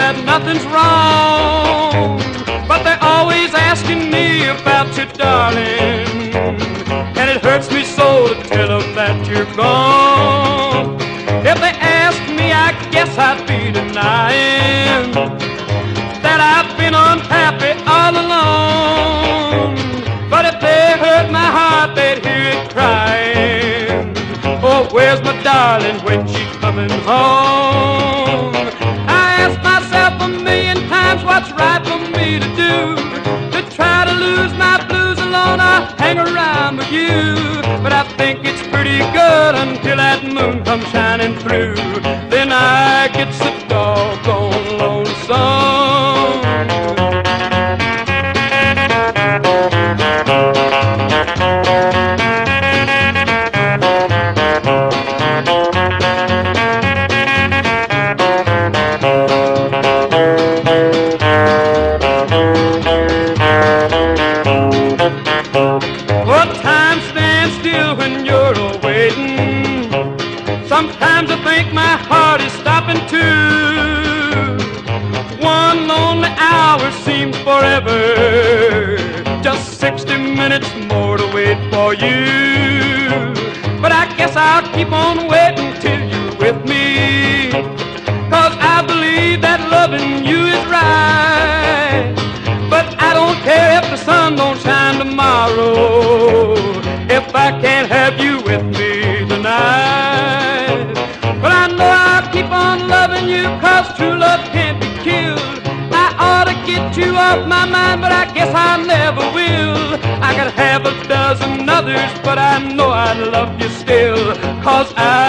that nothing's wrong, but they're always asking me about you, darling, and it hurts me so to tell them that you're gone. If they ask me, I guess I'd be denying that I've been unhappy all along. But if they heard my heart, they'd hear it crying. Oh, where's my darling when she's coming home? I ask myself a million times what's right for me to do, to try to lose my blues alone or hang around with you. But I think it's pretty good until that moon comes shining through. Then I get so doggone lonesome. Well, time stands still when you're awaiting. Sometimes I think my heart is stopping too. One lonely hour seems forever, just 60 minutes more to wait for you. But I guess I'll keep on waiting till you're with me, 'cause I believe that loving you is right. But I don't care if the sun don't shine tomorrow, if I can't have you with me tonight. But I know I'll keep on loving you, 'cause true love can't be killed. I ought to get you off my mind, but I guess I never will. I could have a dozen others, but I know I love you still, 'cause I